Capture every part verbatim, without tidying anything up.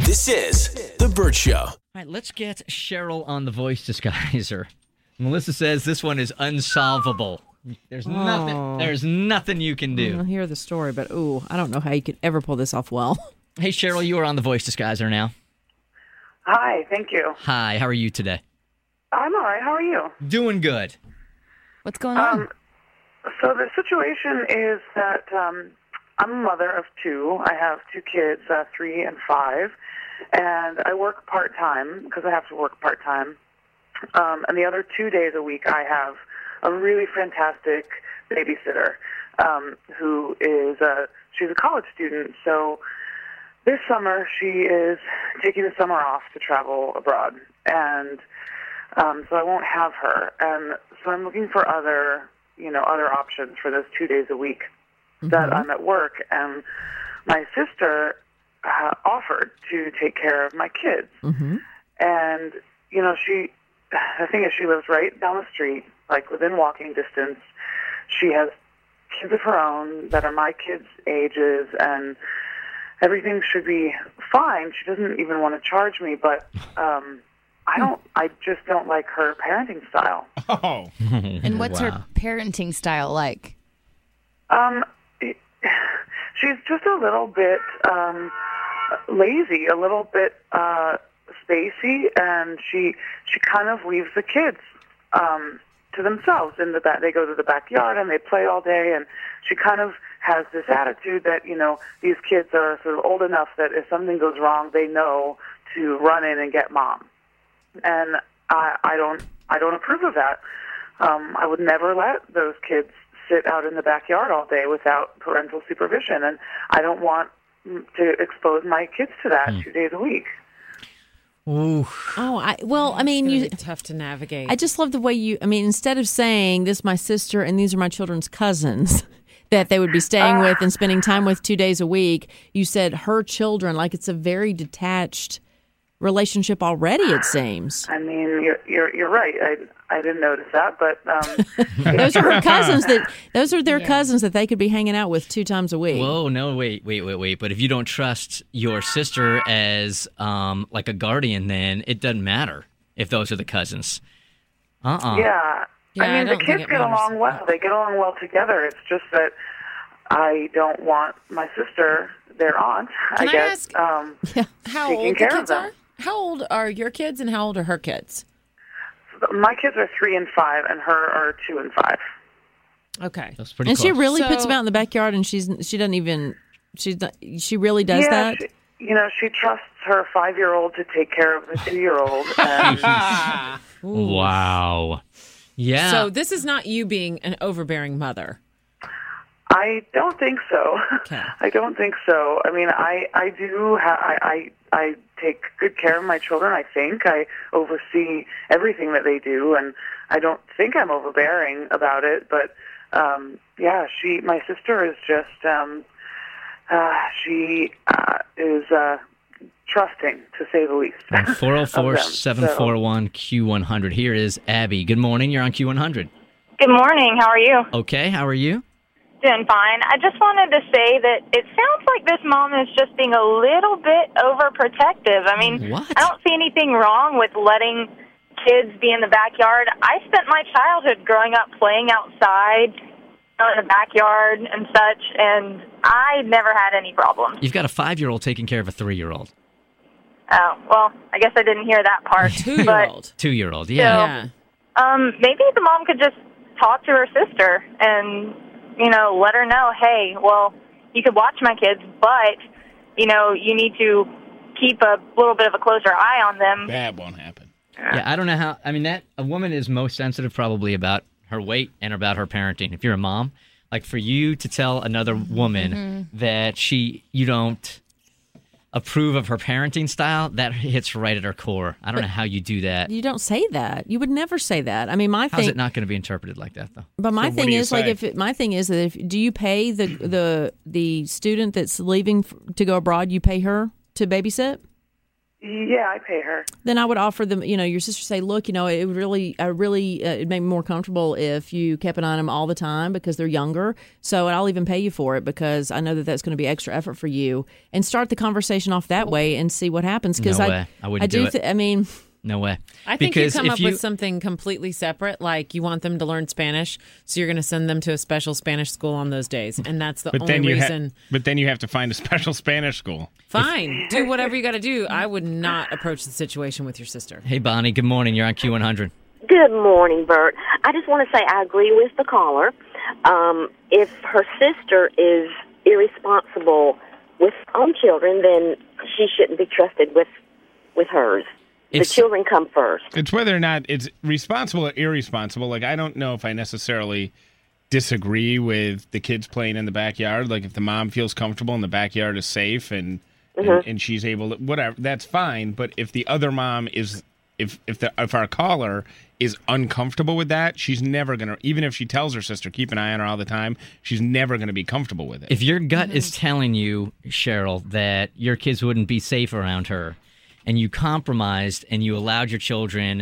This is The Burt Show. All right, let's get Cheryl on the voice disguiser. Melissa says this one is unsolvable. There's Oh. nothing. There's nothing you can do. I'll hear the story, but ooh, I don't know how you could ever pull this off well. Hey, Cheryl, you are on the voice disguiser now. Hi, thank you. Hi, how are you today? I'm all right. How are you? Doing good. What's going on? Um, so the situation is that um, I'm a mother of two. I have two kids, uh, three and five, and I work part-time because I have to work part-time. Um, and the other two days a week, I have a really fantastic babysitter um, who is a, she's a college student. So this summer, she is taking the summer off to travel abroad, and um, so I won't have her. And so I'm looking for other, you know, other options for those two days a week mm-hmm. that I'm at work. And my sister uh, offered to take care of my kids. Mm-hmm. And, you know, she, the thing is, she lives right down the street, like within walking distance. She has kids of her own that are my kids' ages, and everything should be fine. She doesn't even want to charge me, but um, I don't. I just don't like her parenting style. Oh, and what's wow. her parenting style like? Um, it, she's just a little bit um, lazy, a little bit uh, spacey, and she she kind of leaves the kids um, to themselves in the back. They go to the backyard and they play all day, and she kind of has this attitude that, you know, these kids are sort of old enough that if something goes wrong, they know to run in and get mom. And I, I don't, I don't approve of that. Um, I would never let those kids sit out in the backyard all day without parental supervision, and I don't want to expose my kids to that Hmm. two days a week. Ooh. Oh, I well, I mean, It's gonna you. be tough to navigate. I just love the way you. I mean, instead of saying this is my sister and these are my children's cousins that they would be staying with and spending time with two days a week, you said her children. Like it's a very detached relationship already. It seems. I mean, you're you're, you're right. I I didn't notice that, but um, Those are her cousins. That those are their cousins that they could be hanging out with two times a week. Whoa, no, wait, wait, wait, wait. But if you don't trust your sister as um, like a guardian, then it doesn't matter if those are the cousins. Uh-uh. yeah. Yeah, I I mean, the don't think kids it get matters. along well. They get along well together. It's just that I don't want my sister, their aunt, Can I guess, ask- um, How taking old the care of kids them. are? How old are your kids and how old are her kids? my kids are three and five, and her are two and five. Okay. That's pretty and close. she really puts So- them out in the backyard, and she's she doesn't even she's not, she really does yeah, that. She, you know, she trusts her five-year-old to take care of the two-year-old. And Wow. Yeah. So this is not you being an overbearing mother. I don't think so. Okay. I don't think so. I mean, I I do. Ha- I, I I take good care of my children. I think I oversee everything that they do, and I don't think I'm overbearing about it. But um, yeah, she, my sister, is just um, uh, she uh, is uh, trusting, to say the least. four oh four, of them. seven four one, Q one hundred. Here is Abby. Good morning. You're on Q one hundred. Good morning. How are you? Okay, how are you? Doing fine. I just wanted to say that it sounds like this mom is just being a little bit overprotective. I mean, What? I don't see anything wrong with letting kids be in the backyard. I spent my childhood growing up playing outside in the backyard and such, and I never had any problems. You've got a five-year-old taking care of a three-year-old. Oh, well, I guess I didn't hear that part. Two-year-old. Two-year-old, yeah. Yeah. But, um, maybe the mom could just talk to her sister and, you know, let her know, hey, well, you could watch my kids, but, you know, you need to keep a little bit of a closer eye on them. that won't happen. Yeah, I don't know how. I mean, that a woman is most sensitive probably about her weight and about her parenting. If you're a mom, like for you to tell another woman Mm-hmm. that she you don't approve of her parenting style, that hits right at her core. I don't know how you do that. You don't say that. You would never say that. I mean, my How's thing. it not going to be interpreted like that, though? But my So what thing do you is, like, say? if it, my thing is that if do you pay the the the student that's leaving f- to go abroad? You pay her to babysit? Yeah, I pay her. Then I would offer them, you know, your sister say, look, you know, it would really, I really, uh, it'd make me more comfortable if you kept an eye on them all the time because they're younger. So I'll even pay you for it because I know that that's going to be extra effort for you. And start the conversation off that way and see what happens. Because No I, way. I wouldn't I do. do it. Th- I mean, No way. I think Because you come if up you- with something completely separate, like you want them to learn Spanish, so you're going to send them to a special Spanish school on those days, and that's the But only then you ha- reason. but then you have to find a special Spanish school. Fine, do whatever you got to do. I would not approach the situation with your sister. Hey, Bonnie, good morning. You're on Q one hundred. Good morning, Bert. I just want to say I agree with the caller. Um, if her sister is irresponsible with her own children, then she shouldn't be trusted with with hers. If- the children come first. It's whether or not it's responsible or irresponsible. Like, I don't know if I necessarily disagree with the kids playing in the backyard. Like, if the mom feels comfortable and the backyard is safe and and, and she's able to, whatever, that's fine. But if the other mom is, if if the if our caller is uncomfortable with that, she's never gonna. Even if she tells her sister keep an eye on her all the time, she's never gonna be comfortable with it. If your gut is telling you, Cheryl, that your kids wouldn't be safe around her, and you compromised and you allowed your children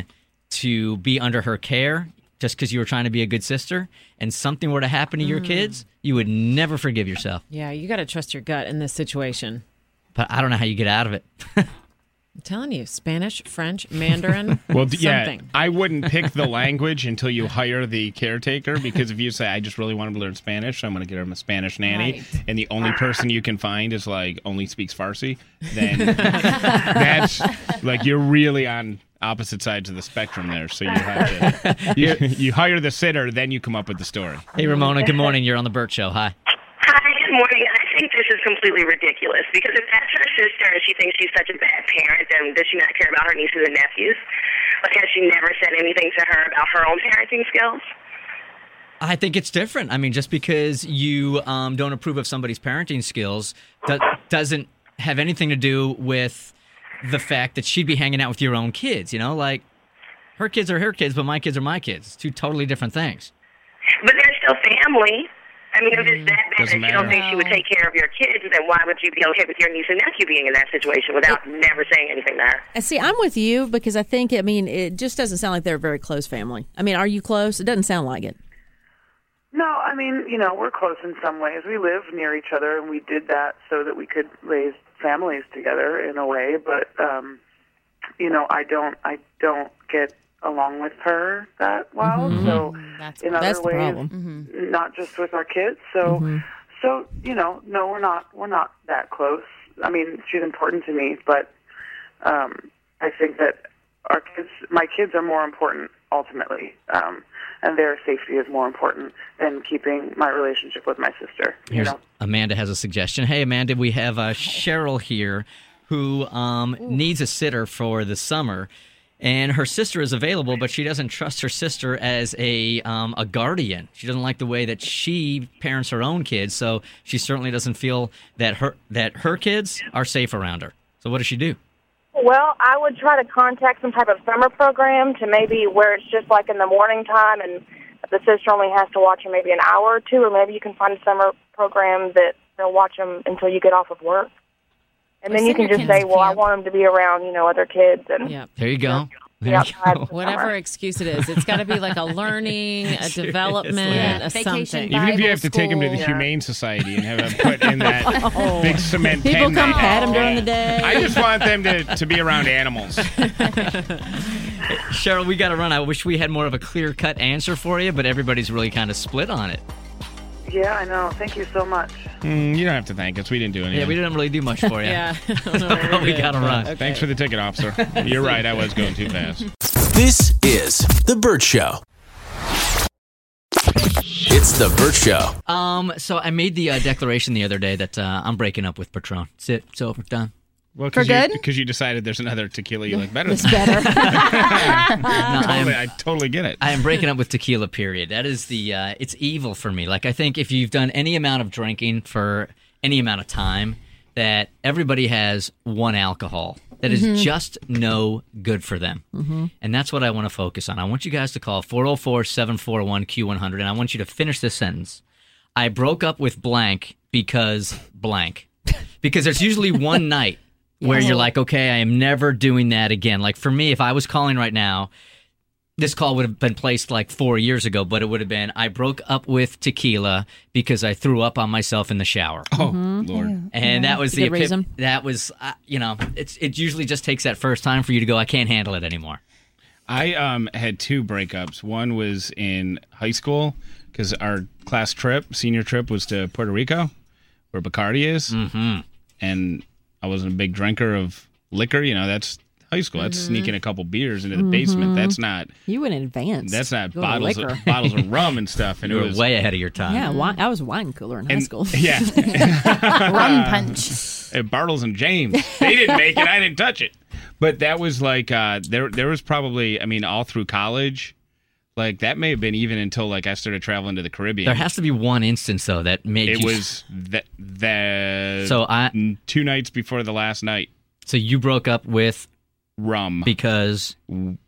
to be under her care just because you were trying to be a good sister, and something were to happen to your kids, you would never forgive yourself. Yeah, you got to trust your gut in this situation. But I don't know how you get out of it. I'm telling you, Spanish, French, Mandarin, Well, d- yeah, something. I wouldn't pick the language until you hire the caretaker, because if you say, I just really want him to learn Spanish, so I'm going to get him a Spanish nanny, Right. and the only person you can find is, like, only speaks Farsi, then that's, like, you're really on opposite sides of the spectrum there, so you have to, you, you hire the sitter, then you come up with the story. Hey, Ramona, good morning. You're on The Burt Show. Hi. Hi, good morning. I think this is completely ridiculous because if that's her sister and she thinks she's such a bad parent, then does she not care about her nieces and nephews? Like, has she never said anything to her about her own parenting skills? I think it's different. I mean, just because you um, don't approve of somebody's parenting skills do- doesn't have anything to do with the fact that she'd be hanging out with your own kids, you know? Like, her kids are her kids, but my kids are my kids. It's two totally different things. But they're still family. I mean, if it's that bad that Doesn't you don't matter. think she would take care of your kids, then why would you be okay with your niece and nephew being in that situation without never saying anything to her? and see, I'm with you because I think, I mean, it just doesn't sound like they're a very close family. I mean, are you close? It doesn't sound like it. No, I mean, you know, we're close in some ways. We live near each other, and we did that so that we could raise families together in a way. But, um, you know, I don't, I don't get along with her that well. So That's in other That's the ways, problem. not just with our kids. So, so you know, no, we're not, we're not that close. I mean, she's important to me, but um, I think that our kids, my kids, are more important ultimately. Um, and their safety is more important than keeping my relationship with my sister. You Here's know, Amanda has a suggestion. Hey, Amanda, we have uh, Cheryl here who um, needs a sitter for the summer, and her sister is available, but she doesn't trust her sister as a um, a guardian. She doesn't like the way that she parents her own kids, so she certainly doesn't feel that her that her kids are safe around her. So what does she do? Well, I would try to contact some type of summer program to maybe where it's just like in the morning time and the sister only has to watch them maybe an hour or two, or maybe you can find a summer program that they'll watch them until you get off of work. And Or then you send can your just kids say, to well, I camp. want them to be around, you know, other kids. And Yep. There you go. There Yep. you go. Whatever excuse it is, it's got to be like a learning, a development, Yeah. a Vacation something. Bible Even if you have to take him to the school. Humane Society and have them put in that big cement People pen come they pat have. them during the day. I just want them to, to be around animals. Cheryl, we got to run. I wish we had more of a clear-cut answer for you, but everybody's really kind of split on it. yeah, I know. Thank you so much. Mm, you don't have to thank us. We didn't do anything. Yeah, we didn't really do much for you. Yeah. I don't know what But we did. got to run. Okay. Thanks for the ticket, officer. You're right. I was going too fast. This is The Burt Show. It's The Burt Show. Um, so I made the uh, declaration the other day that uh, I'm breaking up with Patron. That's it. It's over. Done. Well, For you, good? Because you decided there's another tequila you like better It's than better. No, I totally, am, I totally get it. I am breaking up with tequila, period. That is the, uh, it's evil for me. Like, I think if you've done any amount of drinking for any amount of time, that everybody has one alcohol that is just no good for them. Mm-hmm. And that's what I want to focus on. I want you guys to call four oh four, seven four one, Q one hundred, and I want you to finish this sentence. I broke up with blank because blank. Because there's usually one night where you're like, okay, I am never doing that again. Like for me, if I was calling right now, this call would have been placed like four years ago, but it would have been, I broke up with tequila because I threw up on myself in the shower. Oh, Lord. And that was That's a the good epip- reason. that was, uh, you know, it's it usually just takes that first time for you to go, I can't handle it anymore. I um, had two breakups. One was in high school because our class trip, senior trip, was to Puerto Rico, where Bacardi is. Mm-hmm. And I wasn't a big drinker of liquor. You know, that's high school. That's Mm-hmm. sneaking a couple beers into the basement. That's not You went in advance. that's not Go to bottles liquor. of, bottles of rum and stuff. And You it were was way ahead of your time. Yeah, wine, I was a wine cooler in high and- school. Yeah, Rum punch. and Bartles and James. They didn't make it. I didn't touch it. But that was like uh, there. There was probably, I mean, all through college. Like that may have been even until like I started traveling to the Caribbean. There has to be one instance though that made It you. was that that. So I- two nights before the last night, So you broke up with rum. because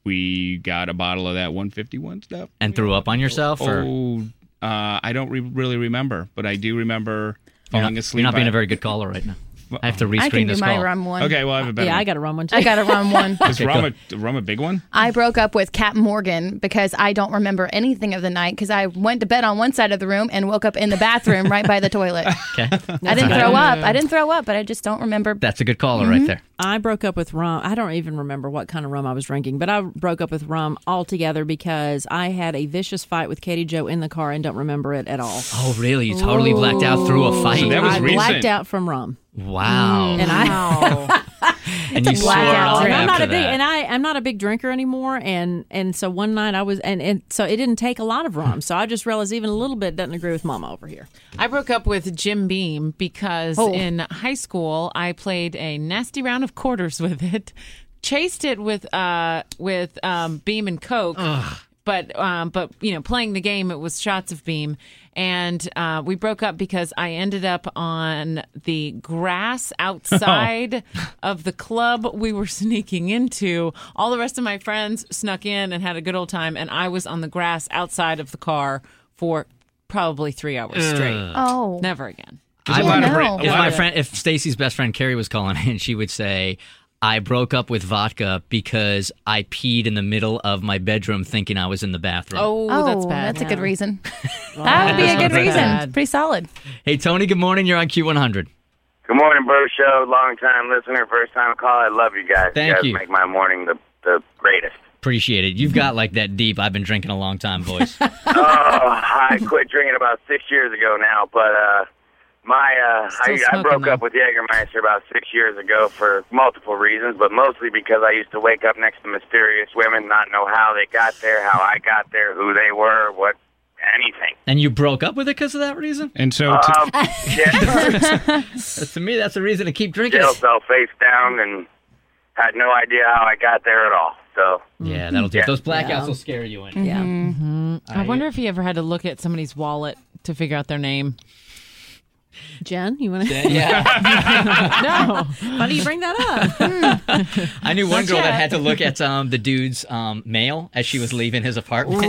We got a bottle of that one fifty-one stuff. and threw up on yourself, or Oh, uh, I don't re- really remember, but I do remember you're falling not, asleep. you're not being on- a very good caller right now. I have to I rescreen can do this my call. rum one. Okay, well I have a better. Yeah, one. I got a rum one too. I got a rum one. Is Okay, rum go. a, rum a big one? I broke up with Cap Morgan because I don't remember anything of the night because I went to bed on one side of the room and woke up in the bathroom right by the toilet. Okay, I didn't throw up. I didn't throw up, but I just don't remember. that's a good caller right there. I broke up with rum. I don't even remember what kind of rum I was drinking, but I broke up with rum altogether because I had a vicious fight with Katie Jo in the car and don't remember it at all. Oh, really? You totally blacked out through a fight. So that was I recent. blacked out from rum, Wow. and I. and you swore it blackout off drink. I'm not after a big, that. and I I'm not a big drinker anymore, and and so one night I was, and, and so it didn't take a lot of rum, so I just realized even a little bit doesn't agree with Mama over here. I broke up with Jim Beam because Oh. in high school I played a nasty round of quarters with it, chased it with uh with um, Beam and Coke. But um, but you know, playing the game, it was shots of Beam, and uh, we broke up because I ended up on the grass outside of the club we were sneaking into. All the rest of my friends snuck in and had a good old time, and I was on the grass outside of the car for probably three hours straight. Oh, Never again. There's a I lot don't of know. bra- a If lot my of- friend, if Stacy's best friend Carrie was calling in, she would say, "I broke up with vodka because I peed in the middle of my bedroom thinking I was in the bathroom." Oh, oh, that's bad. That's a good reason. That would be a good That's reason. bad. Pretty solid. Hey, Tony. Good morning. You're on Q one hundred. Good morning, Bro Show. Long time listener, first time call. I love you guys. Thank you guys you. make my morning the the greatest. Appreciate it. You've got like that deep. I've been drinking a long time voice. Oh, I quit drinking about six years ago now, but uh, my uh, Still I, I smoking, broke though. up with Jägermeister about six years ago for multiple reasons, but mostly because I used to wake up next to mysterious women, not know how they got there, how I got there, who they were, what anything. And you broke up with it because of that reason? And so, to, Um, yeah, To me, that's a reason to keep drinking. jail cell face down, and had no idea how I got there at all. So Yeah, that'll do it. Yeah. Those blackouts Yeah. will scare you in. Yeah, I wonder if he ever had to look at somebody's wallet to figure out their name. Jen, you want to? Yeah. No. Why do you bring that up? I knew one girl that had to look at um, the dude's um, mail as she was leaving his apartment.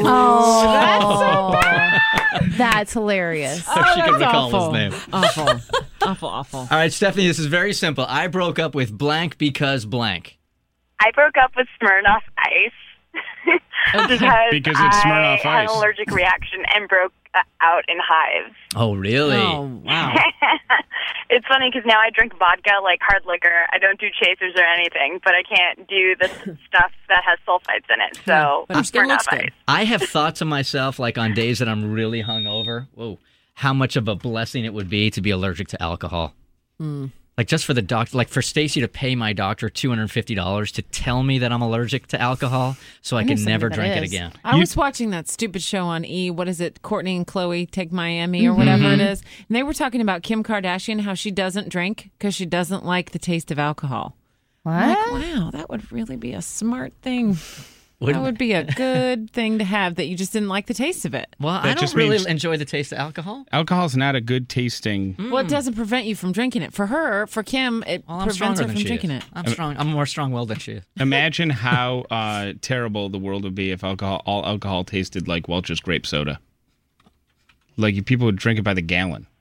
Oh, that's hilarious. So she could recall awful. his name. Awful. Awful, awful. All right, Stephanie, this is very simple. I broke up with blank because blank. I broke up with Smirnoff Ice because, Because it's Smirnoff I had Ice. an allergic reaction and broke uh, out in hives. Oh, really? Oh wow! It's funny because now I drink vodka like hard liquor. I don't do chasers or anything, but I can't do the stuff that has sulfites in it. So But your skin looks Smirnoff good. Ice. I have thought to myself, like on days that I'm really hungover, whoa, how much of a blessing it would be to be allergic to alcohol. Like just for the doctor, like for Stacy to pay my doctor two hundred fifty dollars to tell me that I'm allergic to alcohol so I, know can somebody never that drink it is. again. I was watching that stupid show on E. What is it? Courtney and Chloe Take Miami or whatever it is. And they were talking about Kim Kardashian, how she doesn't drink because she doesn't like the taste of alcohol. I'm What? like, wow, that would really be a smart thing. Would- That would be a good thing to have that you just didn't like the taste of it. Well, I That don't just really means- enjoy the taste of alcohol. alcohol's not a good tasting. Well, it doesn't prevent you from drinking it. For her, for Kim, it Well, I'm prevents stronger her than from she drinking is. it. I'm strong. I'm more strong-willed than she is. Imagine how uh, terrible the world would be if alcohol, all alcohol tasted like Welch's grape soda. Like people would drink it by the gallon.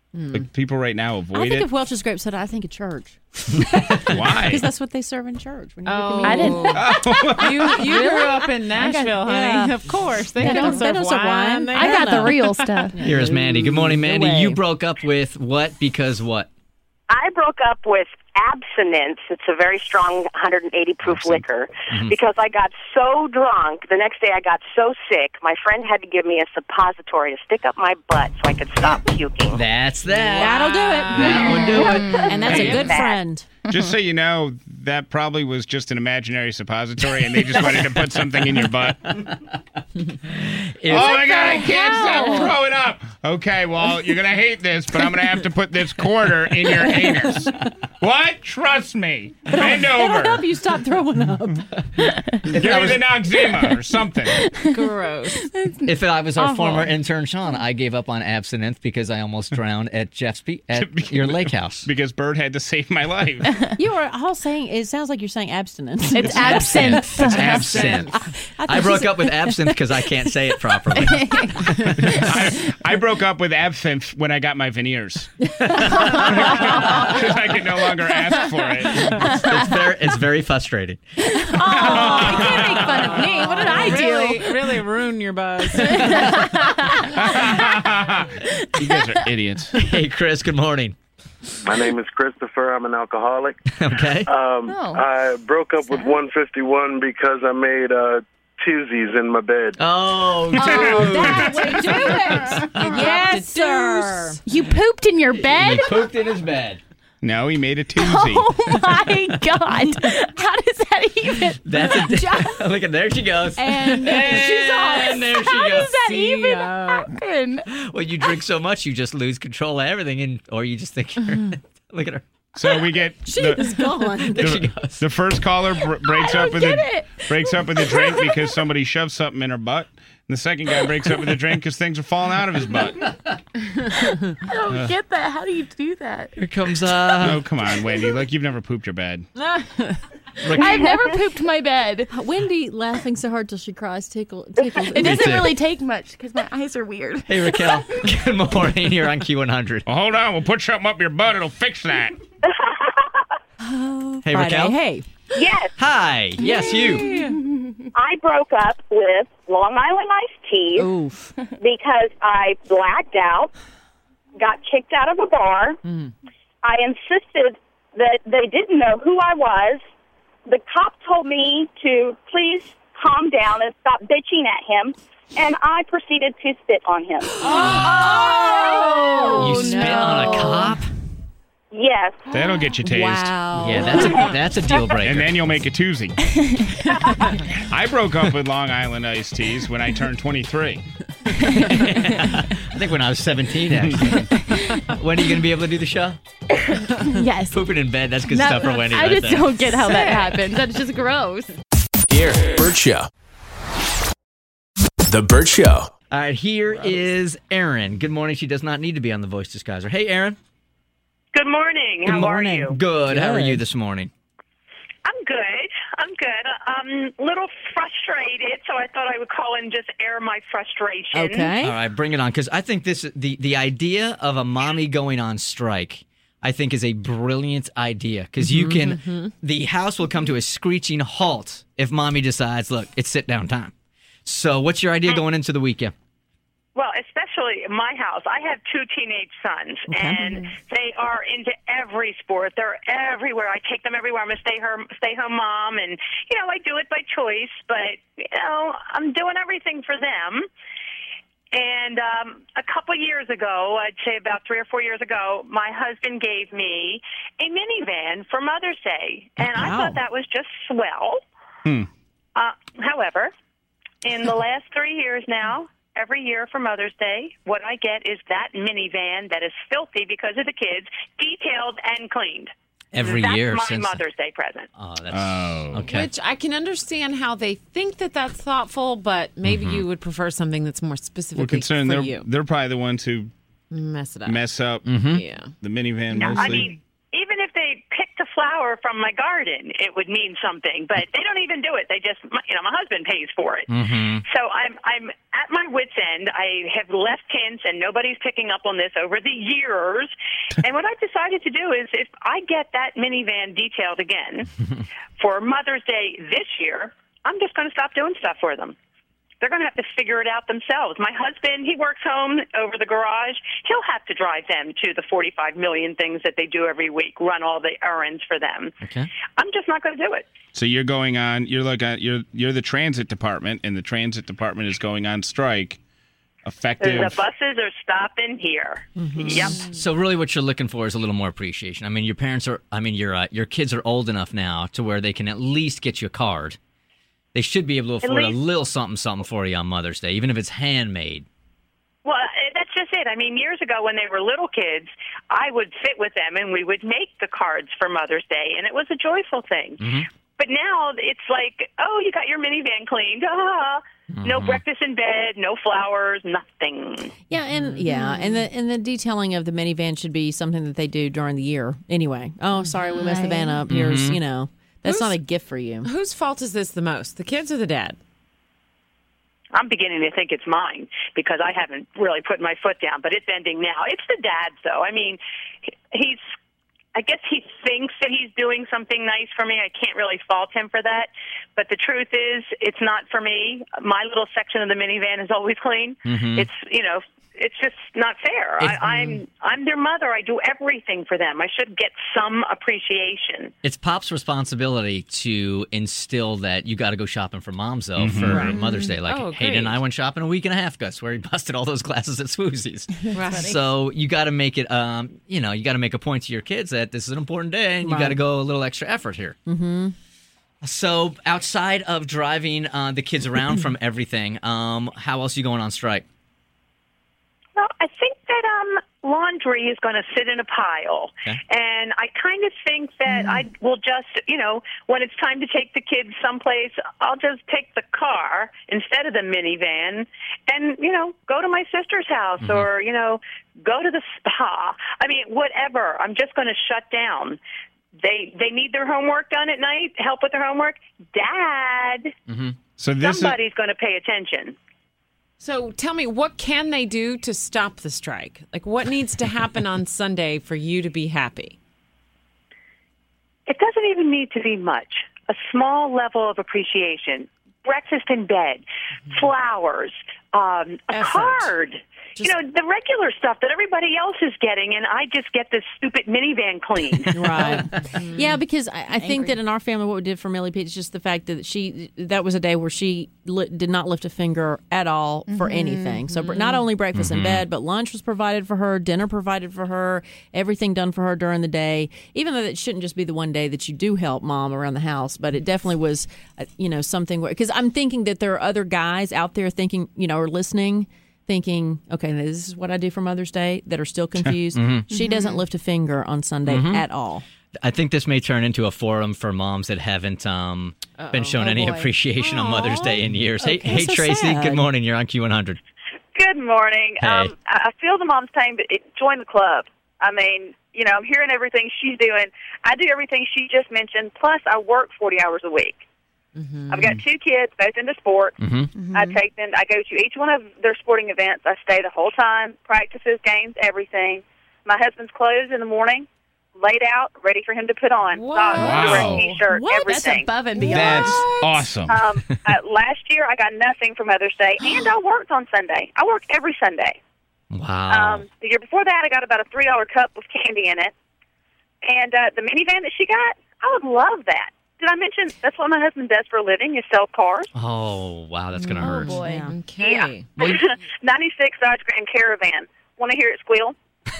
Like people right now avoid I think it. of Welch's grape soda, I think of church. Why? Because that's what they serve in church. When you Oh, I didn't- you you grew up in Nashville, honey. yeah. Of course, they, They don't, don't- serve they don't serve wine. wine. They I got don't the know. real stuff. Here's Mandy. Good morning, No Mandy. way. You broke up with what? Because what? I broke up with abstinence. It's a very strong one hundred eighty proof liquor because I got so drunk. The next day I got so sick, my friend had to give me a suppository to stick up my butt so I could stop puking. That's that. That'll do it. That would do it. And that's a Hey. good Bad. friend. Just so you know, that probably was just an imaginary suppository, and they just wanted to put something in your butt. If- Oh my God, I can't stop throwing up. Okay, well, you're going to hate this, but I'm going to have to put this quarter in your anus. What? Trust me. Bend It'll help over. you stop throwing up. Give me the Noxzema or something. Gross. If I was our Awful. former intern Sean, I gave up on absinthe because I almost drowned at Jeff's be- at your lake house. Because Bird had to save my life. You are all saying, it sounds like you're saying abstinence. It's absinthe. It's absinthe. I broke up with absinthe because I can't say it properly. I, I broke up with absinthe when I got my veneers. Because I could no longer ask for it. It's very, it's very frustrating. Oh, you can't make fun of me. What did I do? Really, really ruin your buzz. You guys are idiots. Hey, Chris, good morning. My name is Christopher. I'm an alcoholic. Okay. Um, Oh. I broke up with one fifty-one because I made uh, twosies in my bed. Oh, dude. Oh, that would do it. Yes, sir. You pooped in your He bed? pooped in his bed. No, he made a twosie. Oh my God. How does that even That's a, look at there she goes. And she's off. And there she How goes. does that See even ya. happen? Well, you drink so much, you just lose control of everything, and or you just think, you're, look at her. So we get She the, is gone. There she the, goes. the first caller br- breaks I up don't with a get it. breaks up with a drink because somebody shoved something in her butt. And the second guy breaks up with a drink because things are falling out of his butt. I don't get that. How do you do that? Here comes uh. Oh, come on, Wendy. Like you've never pooped your bed. I've never pooped my bed. Wendy laughing so hard till she cries tickle, tickles. It doesn't too. really take much because my eyes are weird. Hey Raquel. Good morning. Here on Q one hundred. Well, hold on. We'll put something up your butt. It'll fix that. Hey Friday. Raquel. Hey. Yes, Hi. Yes, you. I broke up with Long Island iced teas Oof. because I blacked out, got kicked out of a bar. I insisted that they didn't know who I was. The cop told me to please calm down and stop bitching at him, and I proceeded to spit on him. Oh, You spit on a cop? Yes. That'll get you tased. Wow. Yeah, that's a that's a deal breaker. And then you'll make a twosie. I broke up with Long Island iced teas when I turned twenty-three. I think when I was seventeen, actually. When are you going to be able to do the show? yes. Pooping in bed, that's good That- stuff for Wendy I right just there. don't get how that happens. That's just gross. Here, Bert Show. The Bert Show. All right, here is Erin. Good morning. She does not need to be on the voice disguiser. Hey, Erin. Good morning. Good How morning. are you? Good. How are Good. you this morning? I'm good. I'm good. Um, a little frustrated, so I thought I would call and just air my frustration. Okay. All right, bring it on. Because I think this the the idea of a mommy going on strike, I think, is a brilliant idea. Because you can, the house will come to a screeching halt if mommy decides, look, it's sit down time. So, what's your idea going into the weekend? Well, especially in my house, I have two teenage sons, and they are into every sport. They're everywhere. I take them everywhere. I'm a stay home, stay home mom, and you know I do it by choice. But you know I'm doing everything for them. And um, a couple years ago, I'd say about three or four years ago, my husband gave me a minivan for Mother's Day, and I Wow. thought that was just swell. Hmm. Uh, however, in the last three years now, every year for Mother's Day, what I get is that minivan that is filthy because of the kids, detailed and cleaned. Every that's year my since. Mother's Day present. Oh, that's Oh. okay. Which I can understand how they think that that's thoughtful, but maybe you would prefer something that's more We're specific concerned for they're you. they're probably the ones who Mess it up. mess up Mm-hmm. Yeah. the minivan I mostly. mean, even if they pick the flower flower from my garden, it would mean something. But they don't even do it. They just, you know, my husband pays for it. Mm-hmm. So I'm I'm at my wit's end. I have left hints, and nobody's picking up on this over the years. And what I've decided to do is, if I get that minivan detailed again for Mother's Day this year, I'm just going to stop doing stuff for them. They're going to have to figure it out themselves. My husband, he works home over the garage. He'll have to drive them to the forty-five million things that they do every week, run all the errands for them. Okay. I'm just not going to do it. So you're going on. You're like a, you're you're the transit department, and the transit department is going on strike. Effective. The buses are stopping here. Mm-hmm. Yep. So really, what you're looking for is a little more appreciation. I mean, your parents are. I mean, your uh, your kids are old enough now to where they can at least get you a card. They should be able to afford a little something, something for you on Mother's Day, even if it's handmade. Well, that's just it. I mean, years ago when they were little kids, I would sit with them and we would make the cards for Mother's Day, and it was a joyful thing. Mm-hmm. But now it's like, oh, you got your minivan cleaned. Ah, mm-hmm. No breakfast in bed, no flowers, nothing. Yeah, and yeah, and the and the detailing of the minivan should be something that they do during the year anyway. Oh, sorry, we messed the van up. Here's, Mm-hmm. you know, that's Who's, not a gift for you. Whose fault is this the most, the kids or the dad? I'm beginning to think it's mine because I haven't really put my foot down, but it's ending now. It's the dad's, though. I mean, he's, I guess he thinks that he's doing something nice for me. I can't really fault him for that. But the truth is, it's not for me. My little section of the minivan is always clean. Mm-hmm. It's, you know, it's just not fair. I, I'm I'm their mother. I do everything for them. I should get some appreciation. It's Pop's responsibility to instill that you got to go shopping for Mom's, though, Mm-hmm. for Right. Mother's Day. Like, Oh, Hayden great. and I went shopping a week and a half ago, where he busted all those glasses at Swoozy's. Right. So you got to make it, um, you know, you got to make a point to your kids that this is an important day, and you Right. got to go a little extra effort here. Mm-hmm. So outside of driving uh, the kids around from everything, um, how else are you going on strike? Well, I think that um, laundry is going to sit in a pile. Okay. And I kind of think that I will just, you know, when it's time to take the kids someplace, I'll just take the car instead of the minivan and, you know, go to my sister's house Mm-hmm. or, you know, go to the spa. I mean, whatever. I'm just going to shut down. They they need their homework done at night, help with their homework. Dad, Mm-hmm. So this somebody's going to pay attention. So tell me, what can they do to stop the strike? Like, what needs to happen on Sunday for you to be happy? It doesn't even need to be much. A small level of appreciation. Breakfast in bed, flowers, um, a Effort. card. You know, the regular stuff that everybody else is getting, and I just get this stupid minivan cleaned. Right. Yeah, because I, I think that in our family, what we did for Millie Pete is just the fact that she, that was a day where she li- did not lift a finger at all for anything. So br- not only breakfast in bed, but lunch was provided for her, dinner provided for her, everything done for her during the day, even though it shouldn't just be the one day that you do help Mom around the house, but it definitely was, uh, you know, something where, because I'm thinking that there are other guys out there thinking, you know, or listening, thinking, okay, this is what I do for Mother's Day, that are still confused. Mm-hmm. She doesn't lift a finger on Sunday Mhm. at all. I think this may turn into a forum for moms that haven't um, been shown Oh, any boy. appreciation on Mother's Day in years. Hey, Okay, hey so Tracy, sad. good morning. You're on Q one hundred. Good morning. Hey. Um, I I feel the mom's pain, but it, join the club. I mean, you know, I'm hearing everything she's doing. I do everything she just mentioned, plus I work forty hours a week. Mm-hmm. I've got two kids, both into sports. Mm-hmm. I take them, I go to each one of their sporting events. I stay the whole time, practices, games, everything. My husband's clothes in the morning, laid out, ready for him to put on. Whoa. Socks, Wow. underwear, T-shirt, What? everything. That's above and beyond. That's awesome. Um, uh, last year, I got nothing for Mother's Day, and I worked on Sunday. I work every Sunday. Wow. Um, the year before that, I got about a three dollar cup with candy in it, and uh, the minivan that she got, I would love that. Did I mention that's what my husband does for a living? Is sell cars. oh, wow, that's going to hurt. boy. Yeah. Okay. Well, you- ninety-six Dodge Grand Caravan. Want to hear it squeal?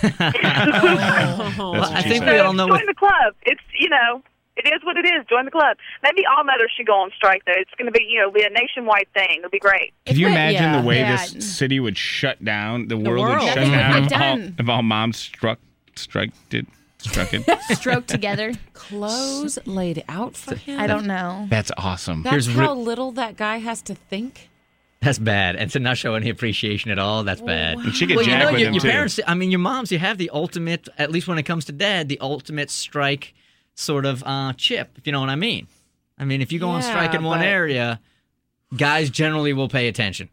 Oh. Well, That's what I she think said. we all know Join what, the club. It's you know, it is what it is. Join the club. Maybe all mothers should go on strike though. It's going to be you know be a nationwide thing. It'll be great. Could you If it- imagine yeah. the way Yeah. this city would shut down? The world, would world. shut That's what down they've if all, done. if all moms struck, struck it, struck it. Stroke together. Clothes laid out for him? I don't know. That's awesome. That's Here's how ri- little that guy has to think? that's bad. And to not show any appreciation at all, that's bad. And she could Well, you jack know, with your, him your too. parents, I mean, your moms, you have the ultimate, at least when it comes to dad, the ultimate strike sort of uh, chip, if you know what I mean. I mean, if you go on Yeah, strike in one but- area, guys generally will pay attention.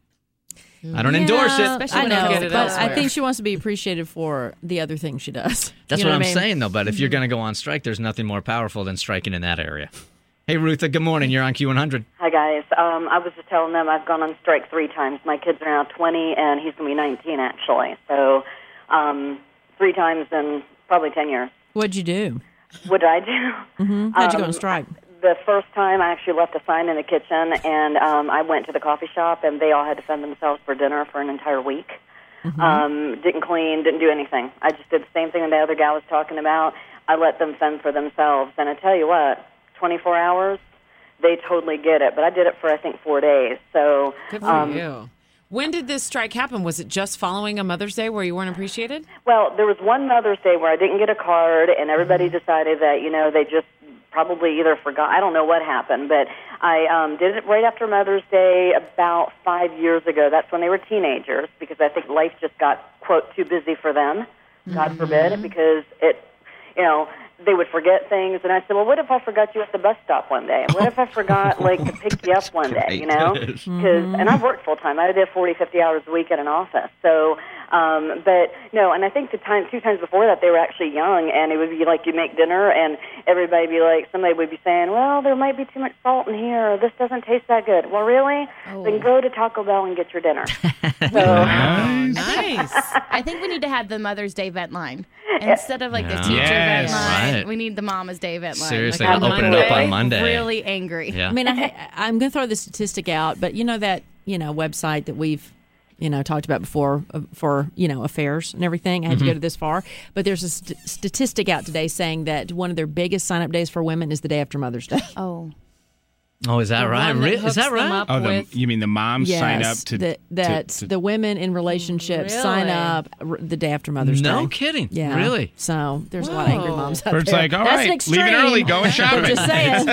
I don't Yeah, endorse it. Especially I when they know, get it but I elsewhere. think she wants to be appreciated for the other things she does. That's You know what I'm I mean? saying, though. But if you're going to go on strike, there's nothing more powerful than striking in that area. Hey, Rutha, good morning. You're on Q one hundred. Hi, guys. Um, I was just telling them I've gone on strike three times. My kids are now twenty, and he's going to be nineteen, actually. So um, three times in probably ten years. What'd you do? What did I do? Mm-hmm. How'd you go Um, on strike? The first time, I actually left a sign in the kitchen, and um, I went to the coffee shop, and they all had to fend themselves for dinner for an entire week. Mm-hmm. Um, didn't clean, didn't do anything. I just did the same thing that the other guy was talking about. I let them fend for themselves, and I tell you what, twenty-four hours, they totally get it. But I did it for, I think, four days. So, Good for um, you. When did this strike happen? Was it just following a Mother's Day where you weren't appreciated? Well, there was one Mother's Day where I didn't get a card, and everybody Mm-hmm. decided that, you know, they just probably either forgot. I don't know what happened, but I um, did it right after Mother's Day about five years ago. That's when they were teenagers, because I think life just got, quote, too busy for them, God Mm-hmm. forbid, because it, you know, they would forget things. And I said, well, what if I forgot you at the bus stop one day? What if I forgot, like, to pick you up one day, you know? Because, and I've worked full time. I did forty, fifty hours a week at an office. So, um, but, no, and I think the time, two times before that, they were actually young, and it would be like you make dinner, and everybody would be like, somebody would be saying, well, there might be too much salt in here, or this doesn't taste that good. Well, really? Then go to Taco Bell and get your dinner. So, Nice. I think we need to have the Mother's Day event line. Instead of like the Yeah. teacher Yes. event line, Right. we need the Mama's Day event line. Seriously, like I'll open it up on Monday. Really angry. Yeah. I mean, I, I'm going to throw the statistic out, but you know that you know website that we've you know talked about before uh, for you know affairs and everything. I had to Mhm. go to this far, but there's a st- statistic out today saying that one of their biggest sign up days for women is the day after Mother's Day. Oh. Oh, is that The right? one that Re- is hooks that them right? up Oh, the, with- you mean the moms yes, sign up to that, that to- to- the women in relationships sign Really? up r- the day after Mother's Day. No kidding. Yeah, Really? So there's a lot of angry moms out Bert's there. like, all That's an right, leave it extreme. early, going shopping. Just saying.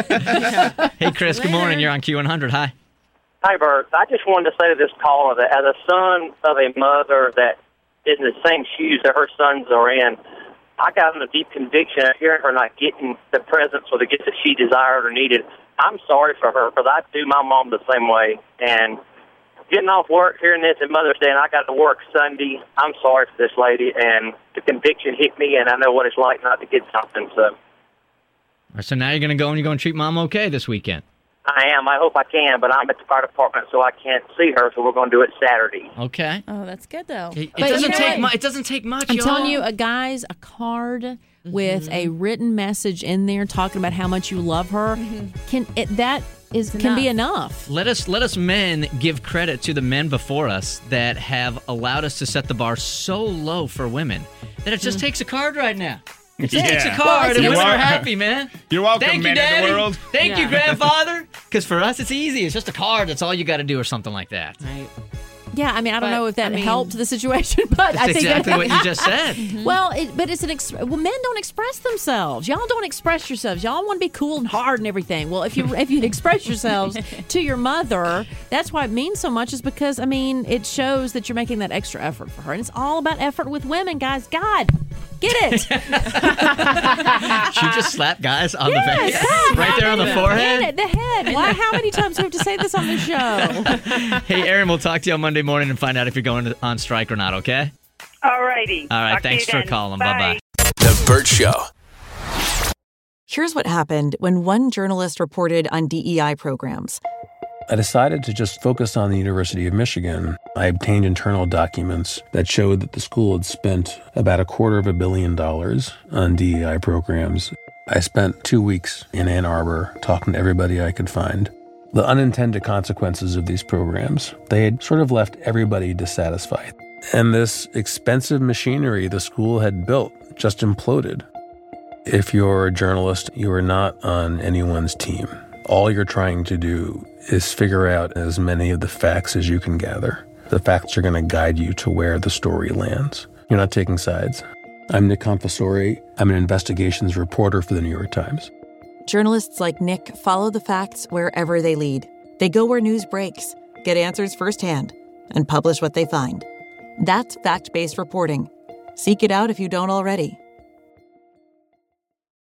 Hey, Chris, good morning. You're on Q one hundred. Hi. Hi, Bert. I just wanted to say to this caller that as a son of a mother that is in the same shoes that her sons are in, I got in a deep conviction of hearing her not getting the presents or the gifts that she desired or needed. I'm sorry for her, because I do my mom the same way. And getting off work, hearing this at Mother's Day, and I got to work Sunday, I'm sorry for this lady, and the conviction hit me, and I know what it's like not to get something. So All right, so now you're going to go and you're going to treat Mom okay this weekend. I am. I hope I can, but I'm at the fire department, so I can't see her, so we're going to do it Saturday. Okay. Oh, that's good though. It, it But you doesn't know take what? much. It doesn't take much. I'm y'all. telling you, a guy's a card with a written message in there talking about how much you love her. Can it, that is can be enough. Let us let us men give credit to the men before us that have allowed us to set the bar so low for women that it just takes a card right now. It just takes a Yeah. card Well, and you're women are wel- happy, man. You're welcome, Thank you, men of the Daddy. world. Thank you, Yeah. grandfather. Because for us, it's easy. It's just a card. That's all you got to do, or something like that. Right. Yeah, I mean, I don't But, know if that I mean- helped the situation, but That's I think exactly that, what you just said. Well, it, but it's an ex- well, men don't express themselves. Y'all don't express yourselves. Y'all want to be cool and hard and everything. Well, if you if you express yourselves to your mother, that's why it means so much. Is because I mean, it shows that you're making that extra effort for her, and it's all about effort with women, guys. God, get it? She just slapped guys on Yes, the face, God, right there on the in forehead. it, the head. Why? How many times do we have to say this on the show? Hey, Aaron, we'll talk to you on Monday morning and find out if you're going to, on strike or not. Okay. All righty. All right. Talk to Thanks you for then. calling. Bye bye. The Burt Show. Here's what happened when one journalist reported on D E I programs. I decided to just focus on the University of Michigan. I obtained internal documents that showed that the school had spent about a quarter of a billion dollars on D E I programs. I spent two weeks in Ann Arbor talking to everybody I could find. The unintended consequences of these programs, they had sort of left everybody dissatisfied. And this expensive machinery the school had built just imploded. If you're a journalist, you are not on anyone's team. All you're trying to do is figure out as many of the facts as you can gather. The facts are going to guide you to where the story lands. You're not taking sides. I'm Nick Confessori. I'm an investigations reporter for the New York Times. Journalists like Nick follow the facts wherever they lead. They go where news breaks, get answers firsthand, and publish what they find. That's fact-based reporting. Seek it out if you don't already.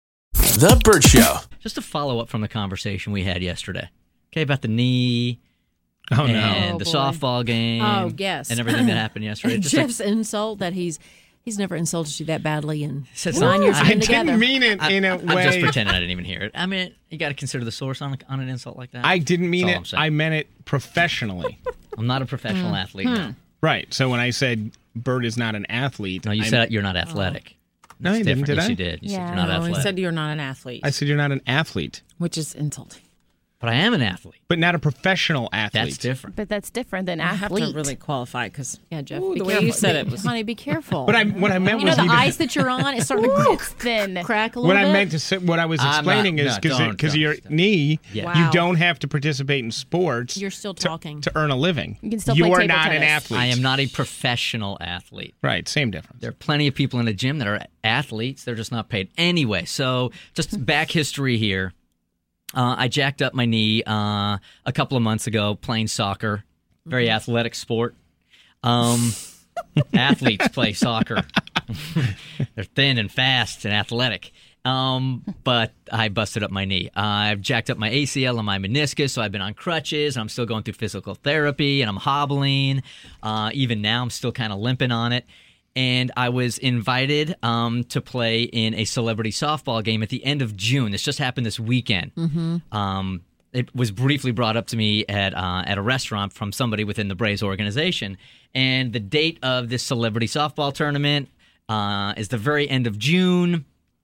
The Burt Show. Just to follow up from the conversation we had yesterday. Okay, about the knee. Oh, no. And Oh, the boy. softball game. Oh, yes. And everything that happened yesterday. And Just like- Jeff's insult that he's he's never insulted you that badly in Said nine something- years I of being didn't together. mean it in a I'm way. just pretending I didn't even hear it. I mean, you got to consider the source on, on an insult like that. I didn't mean That's all I'm it. saying. I meant it professionally. I'm not a professional athlete. No. Right. So when I said Burt is not an athlete. No, you I- said you're not athletic. No, It's I didn't, different. did yes, I? you did. You said Yeah. you're not No, athletic. he said you're not an athlete, I said you're not an athlete. which is insulting. But I am an athlete. But not a professional athlete. That's different. But that's different than I have athlete. to really qualify because Yeah, Jeff. Ooh, be the way careful. you said it was- Honey, be careful. But I, what I meant you know was the even- ice that you're on is starting to It's thin. crack a little What bit. I meant to say, what I was I'm not- explaining is no, because don't, because of don't, your don't. knee, Yeah. Wow. you don't have to participate in sports. You're still to- talking. to, earn a living. You can still you play are table not an tennis. athlete. I am not a professional athlete. Right. Same difference. There are plenty of people in the gym that are athletes. They're just not paid. Anyway, so just back history here. Uh, I jacked up my knee uh, a couple of months ago playing soccer. Very athletic sport. Um, athletes play soccer. They're thin and fast and athletic. Um, but I busted up my knee. Uh, I've jacked up my A C L and my meniscus, so I've been on crutches. And I'm still going through physical therapy, and I'm hobbling. Uh, even now, I'm still kind of limping on it. And I was invited um, to play in a celebrity softball game at the end of June. This just happened this weekend. Mm-hmm. Um, it was briefly brought up to me at uh, at a restaurant from somebody within the Braves organization. And the date of this celebrity softball tournament uh, is the very end of June.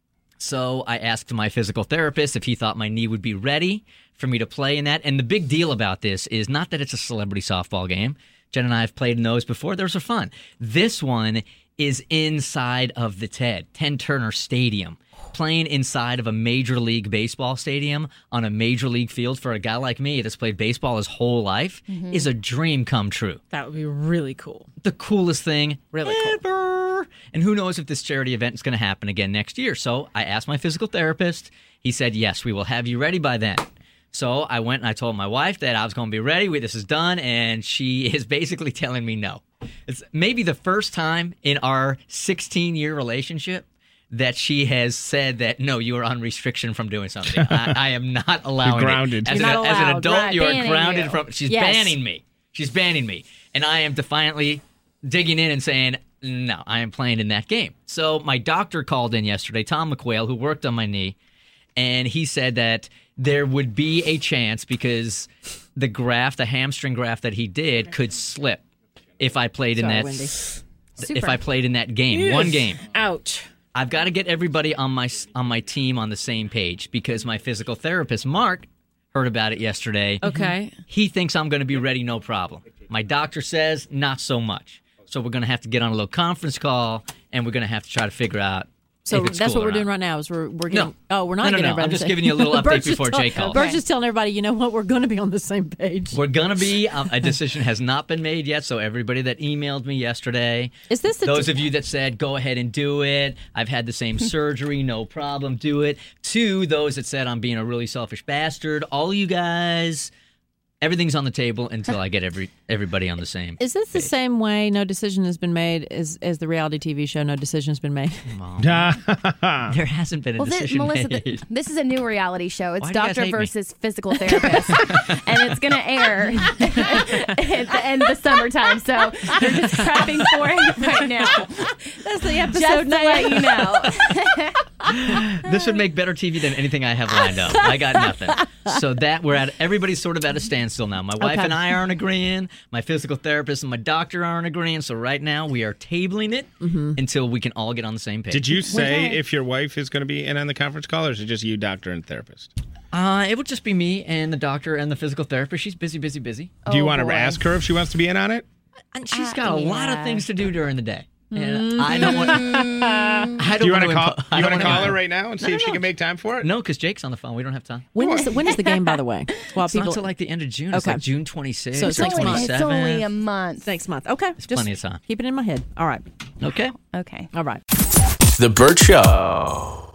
So I asked my physical therapist if he thought my knee would be ready for me to play in that. And the big deal about this is not that it's a celebrity softball game. Jen and I have played in those before. Those are fun. This one is inside of the TED, Ted Turner Stadium. Playing inside of a Major League Baseball stadium on a Major League field for a guy like me that's played baseball his whole life Mhm. is a dream come true. That would be really cool. The coolest thing Really ever. And who knows if this charity event is going to happen again next year. So I asked my physical therapist. He said, yes, we will have you ready by then. So I went and I told my wife that I was going to be ready. We, this is done. And she is basically telling me no. It's maybe the first time in our sixteen-year relationship that she has said that, no, you are on restriction from doing something. I, I am not allowing You're grounded. it. As, You're an, not as an allowed, adult, right. you are Banning grounded you. from... She's Yes. banning me. She's banning me. And I am defiantly digging in and saying, no, I am playing in that game. So my doctor called in yesterday, Tom McQuail, who worked on my knee, and he said that there would be a chance because the graft, the hamstring graft that he did, could slip if I played in Sorry, that... Wendy. If I played in that game, Yes. one game. Ouch. I've got to get everybody on my on my team on the same page because my physical therapist, Mark, heard about it yesterday. Okay. He thinks I'm going to be ready, no problem. My doctor says not so much. So we're going to have to get on a little conference call, and we're going to have to try to figure out So if it's that's cool what we're or doing not. right now. Is we're we're getting. No. Oh, we're not No, no, getting no. everybody. I'm to just say- giving you a little update Bert's just before tell- Jay calls. Bert's just telling everybody, you know what, we're going to be on the same page. We're going to be. Um, a decision has not been made yet, so everybody that emailed me yesterday, Is this the those t- of you that said, go ahead and do it, I've had the same surgery, no problem, do it. To those that said, I'm being a really selfish bastard, all you guys, everything's on the table until I get every everybody on the same. Is this the same way no decision has been made as, as the reality T V show No Decision has been made? There hasn't been a Well, this, decision Melissa, made. th- this is a new reality show. It's Why do you guys doctor hate me? versus physical therapist, and it's going to air at the end of the summertime. So they're just prepping for it right now. That's the episode Just to name. let you know. This would make better T V than anything I have lined up. I got nothing. So that we're at, everybody's sort of at a standstill now. My wife Okay. and I aren't agreeing. My physical therapist and my doctor aren't agreeing. So right now we are tabling it Mm-hmm. until we can all get on the same page. Did you say if your wife is going to be in on the conference call, or is it just you, doctor, and therapist? Uh, it would just be me and the doctor and the physical therapist. She's busy, busy, busy. Do you Oh, want to boy. ask her if she wants to be in on it? And she's Uh, got a lot of yeah. things to do during the day. And I don't want. I don't Do you want to wanna call? impo- I You don't want to wanna call her impo- right now and see No, if no, she no. can make time for it? No, because Jake's on the phone. We don't have time. When is the, when is the game, by the way? While It's not people until like the end of June. It's Okay. like June twenty-sixth So or it's next month. It's twenty-seventh. only a month. next month. Okay, It's just plenty of time. keep it in my head. All right, Okay. Okay. all right. The Burt Show.